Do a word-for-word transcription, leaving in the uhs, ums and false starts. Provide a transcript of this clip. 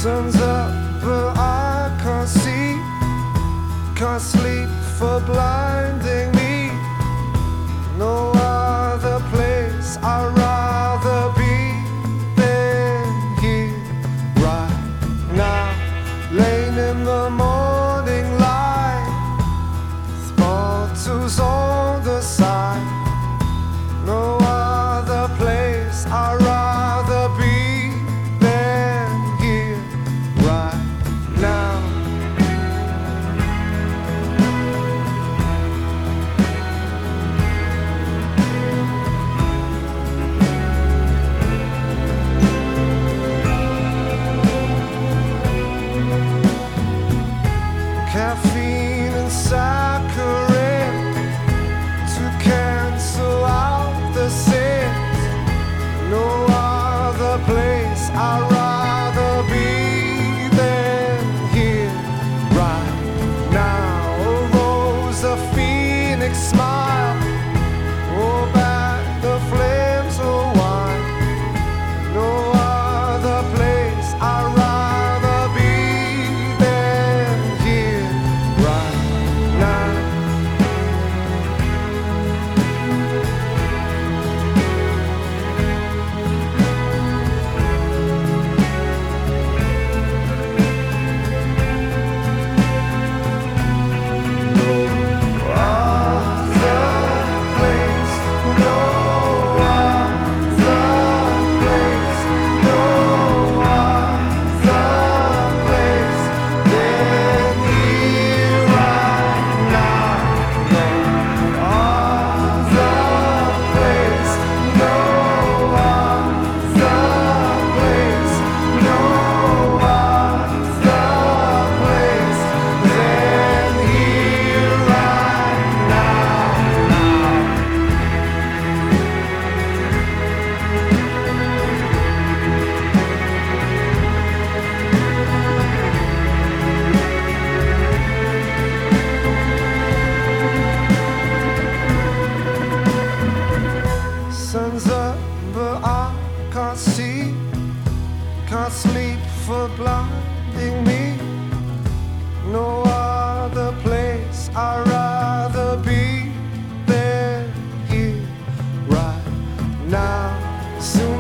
Sun's up, but I can't see, can't sleep for blinding me. No other place I'd rather be than here, right now, laying in the morning light, bottles on the side. No other place I'd rather be than here, right now. Caffeine and saccharin to cancel out the sins. No other place I'd rather be than here, right now. A rose, a phoenix smile, oh, back the flames of wine. No other place I'd rather be than here, right now. Sun's up, but I can't see, can't sleep for blinding me. No other place I'd rather be than here, right now. Soon